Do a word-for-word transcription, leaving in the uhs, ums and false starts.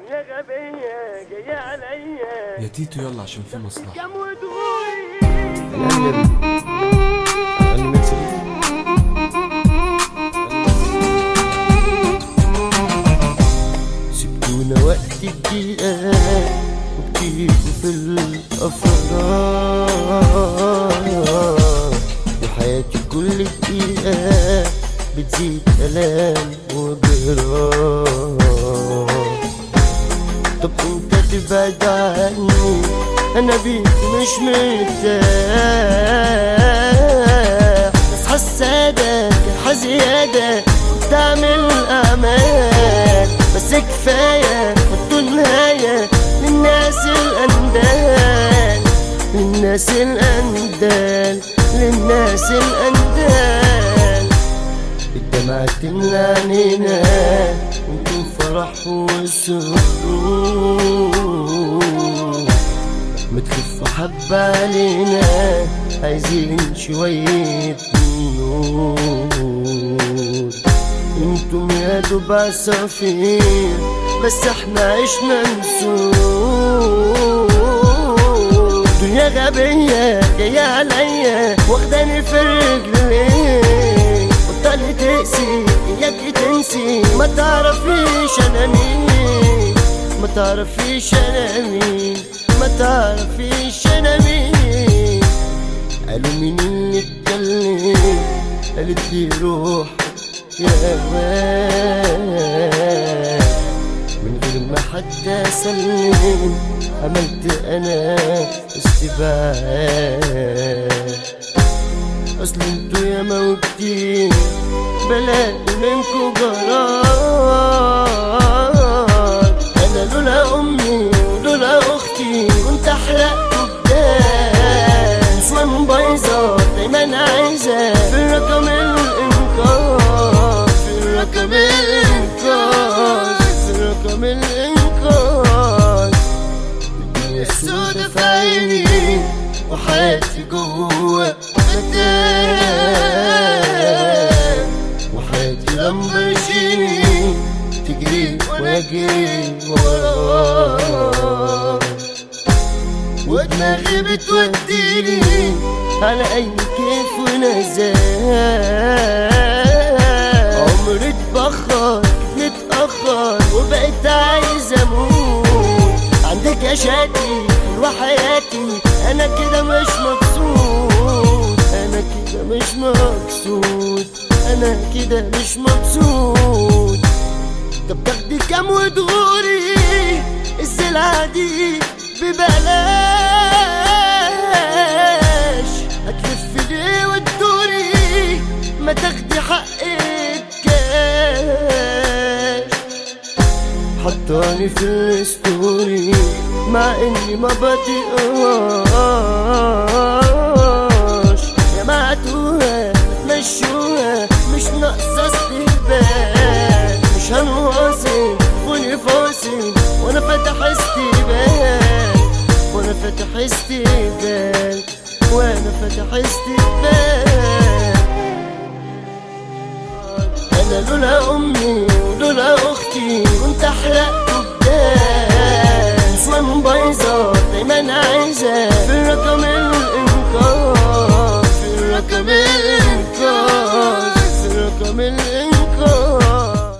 يا غبية جاية عليا يا تيتو يلا عشان في مصلحة. كم وتغوري سبتونا وقت الدقيقة وبكيفوا في الأفراح، وحياتي كل دقيقة بتزيد ألام وجراح. طب انت تبعد عني انا بيك مش مرتاح، اصحى السادة جرحى زيادة وبتعمل اعمال، بس كفاية حطوا نهاية للناس الاندال، للناس الاندال، للناس الاندال. الدمعة تملى عينينا وانتو فرح وسرور، متخفوا حبة علينا عايزين شوية نور. انتم يا دوب عصافير بس احنا عشنا نسور. دنيا غبية جاية عليا واخداني في رجلي، بطلي تقسي اياكي تنسي، ما تعرفيش انا مين، ما تعرفيش انا مين، ما تعرفيش انا مين. قالوا مين اللي اتكلم، قالت لي روح يا واد، من غير ما حد سلم عملت انا استبعاد. اصل انتو يا موتين بلاقي منكو جرار، انا لولا امي ولولا اختي كنت احرقكوا بدال. نسوان بايظه دايما عايزه في الرقم الانقاذ، في الرقم الانقاذ، في الرقم الانقاذ. الدنيا سودا في عيني وحياتي جوه فتاة، وحياتي لامبرجيني تجري واجري وراها، ودماغي بتوديني على اي كيف ونزال. عمري اتبخر متأخر وبقيت عايز اموت، عندك يا شاتي حلوة حياتي، انا كده مش مبسوط، انا كده مش مبسوط، انا كده مش مبسوط. طب تاخدي كام وتغوري السلعة دي ببلاش، هتلف ليه وتدوري ما تاخدي حقك كاش. حطاني في الستوري مع اني ما بطيقهاش، جمعتوها مشوها مش ناقصة استهبال، مش هنواصل خوني فاصل وانا فاتح استقبال، وانا فاتح استقبال، وانا فاتح استقبال.